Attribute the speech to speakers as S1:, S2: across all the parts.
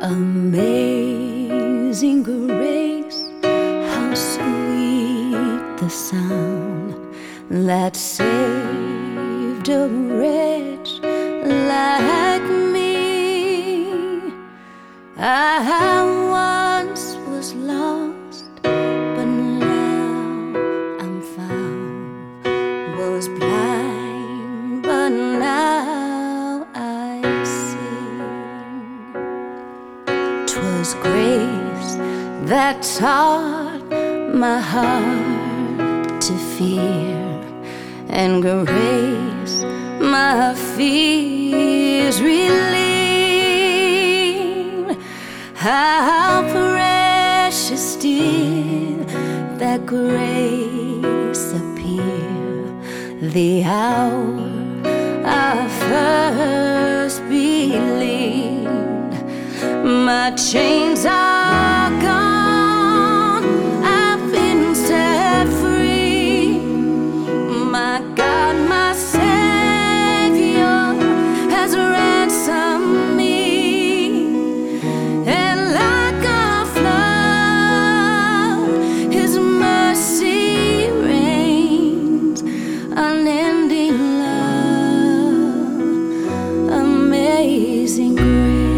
S1: Amazing grace, how sweet the sound that saved a wretch like me. I once was lost, but now I'm found. Was blind, but now I see. 'Twas grace that taught my heart to fear, and grace my fears relieved. How precious did that grace appear the hour I first believed. My chains are gone, I've been set free. My God, my Savior has ransomed me. And like a flood, His mercy reigns, unending love, amazing grace.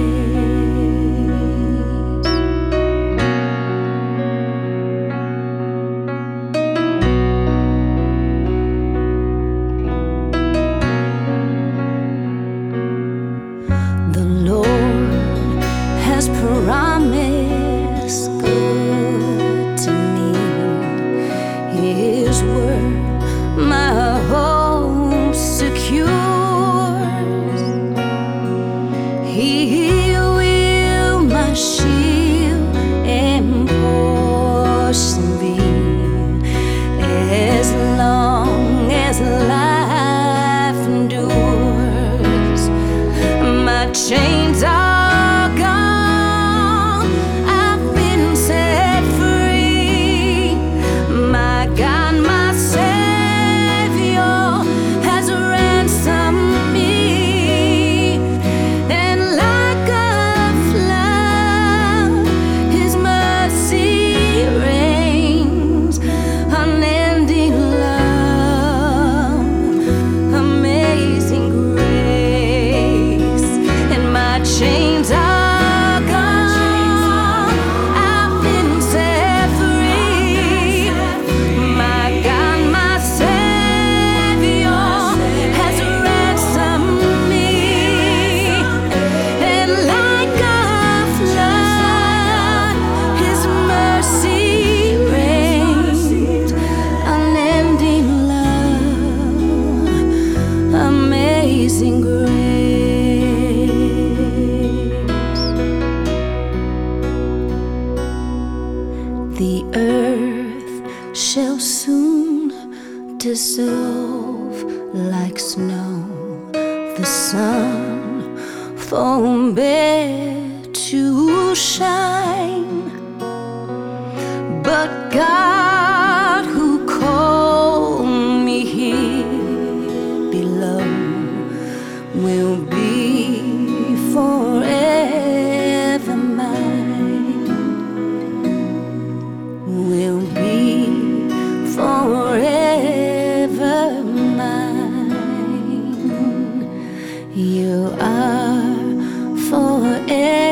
S1: Promise good to me, His word my hope secures. He will my shield and portion be, as long as life endures. My chains are amazing grace. The earth shall soon dissolve like snow, the sun forbear to shine, but God who called me here below will be forever mine, will be forever mine. You are forever